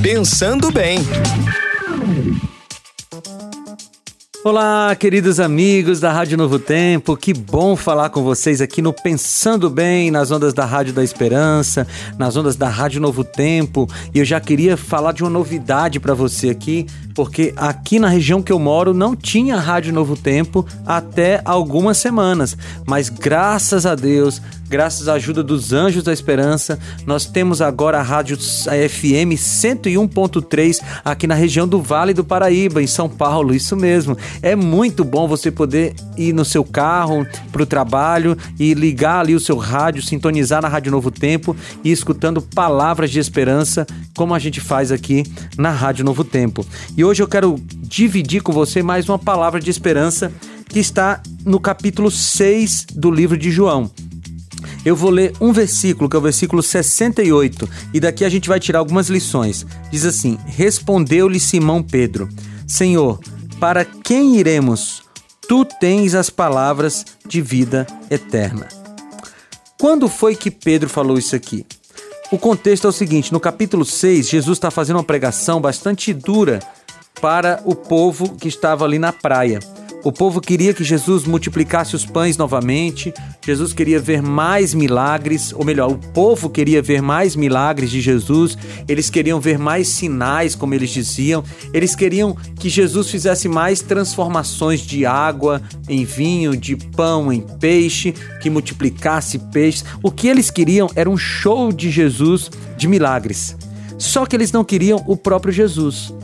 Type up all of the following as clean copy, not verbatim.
Pensando Bem. Olá, queridos amigos da Rádio Novo Tempo, que bom falar com vocês aqui no Pensando Bem, nas ondas da Rádio da Esperança, nas ondas da Rádio Novo Tempo. E eu já queria falar de uma novidade para você aqui, porque aqui na região que eu moro não tinha Rádio Novo Tempo até algumas semanas, mas graças a Deus, graças à ajuda dos Anjos da Esperança, nós temos agora a Rádio FM 101.3 aqui na região do Vale do Paraíba, em São Paulo, isso mesmo. É muito bom você poder ir no seu carro para o trabalho e ligar ali o seu rádio, sintonizar na Rádio Novo Tempo e escutando palavras de esperança, como a gente faz aqui na Rádio Novo Tempo. E hoje eu quero dividir com você mais uma palavra de esperança que está no capítulo 6 do livro de João. Eu vou ler um versículo, que é o versículo 68, e daqui a gente vai tirar algumas lições. Diz assim: respondeu-lhe Simão Pedro: Senhor, para quem iremos? Tu tens as palavras de vida eterna. Quando foi que Pedro falou isso aqui? O contexto é o seguinte: no capítulo 6, Jesus está fazendo uma pregação bastante dura para o povo que estava ali na praia. O povo queria que Jesus multiplicasse os pães novamente, Jesus queria ver mais milagres, ou melhor, o povo queria ver mais milagres de Jesus, eles queriam ver mais sinais, como eles diziam, eles queriam que Jesus fizesse mais transformações de água em vinho, de pão em peixe, que multiplicasse peixes. O que eles queriam era um show de Jesus de milagres, só que eles não queriam o próprio Jesus.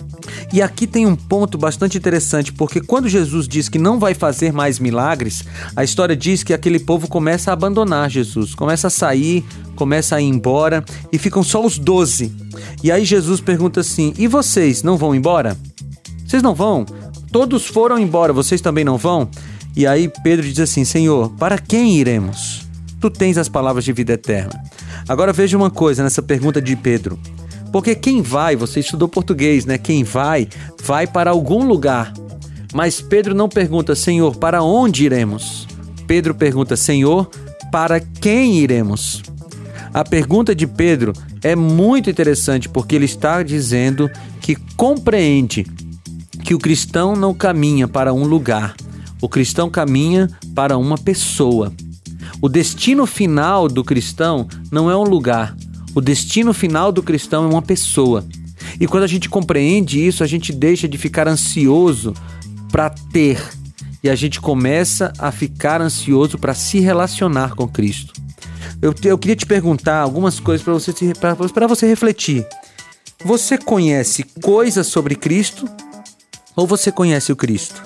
E aqui tem um ponto bastante interessante, porque quando Jesus diz que não vai fazer mais milagres, a história diz que aquele povo começa a abandonar Jesus, começa a sair, começa a ir embora, e ficam só os 12. E aí Jesus pergunta assim: e vocês não vão embora? Vocês não vão? Todos foram embora, vocês também não vão? E aí Pedro diz assim: Senhor, para quem iremos? Tu tens as palavras de vida eterna. Agora veja uma coisa nessa pergunta de Pedro. Porque quem vai, você estudou português, né? Quem vai para algum lugar. Mas Pedro não pergunta: Senhor, para onde iremos? Pedro pergunta: Senhor, para quem iremos? A pergunta de Pedro é muito interessante, porque ele está dizendo que compreende que o cristão não caminha para um lugar. O cristão caminha para uma pessoa. O destino final do cristão não é um lugar. O destino final do cristão é uma pessoa. E quando a gente compreende isso, a gente deixa de ficar ansioso para ter. E a gente começa a ficar ansioso para se relacionar com Cristo. Eu queria te perguntar algumas coisas para você refletir. Você conhece coisas sobre Cristo ou você conhece o Cristo?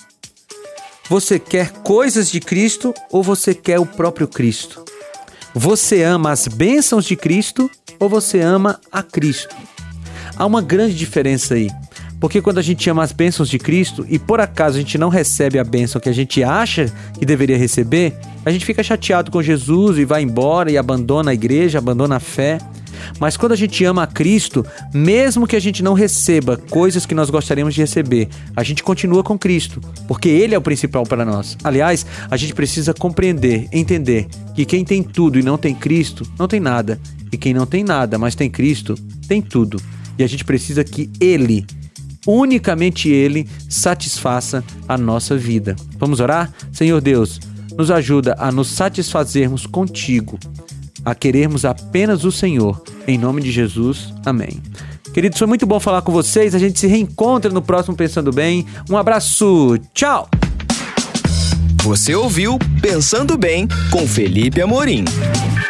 Você quer coisas de Cristo ou você quer o próprio Cristo? Você ama as bênçãos de Cristo ou você ama a Cristo? Há uma grande diferença aí, porque quando a gente ama as bênçãos de Cristo e por acaso a gente não recebe a bênção que a gente acha que deveria receber, a gente fica chateado com Jesus e vai embora e abandona a igreja, abandona a fé. Mas quando a gente ama a Cristo, mesmo que a gente não receba coisas que nós gostaríamos de receber, a gente continua com Cristo, porque Ele é o principal para nós. Aliás, a gente precisa compreender, entender que quem tem tudo e não tem Cristo, não tem nada. E quem não tem nada, mas tem Cristo, tem tudo. E a gente precisa que Ele, unicamente Ele, satisfaça a nossa vida. Vamos orar? Senhor Deus, nos ajuda a nos satisfazermos contigo, a querermos apenas o Senhor. Em nome de Jesus, amém. Queridos, foi muito bom falar com vocês. A gente se reencontra no próximo Pensando Bem. Um abraço, tchau! Você ouviu Pensando Bem com Felipe Amorim.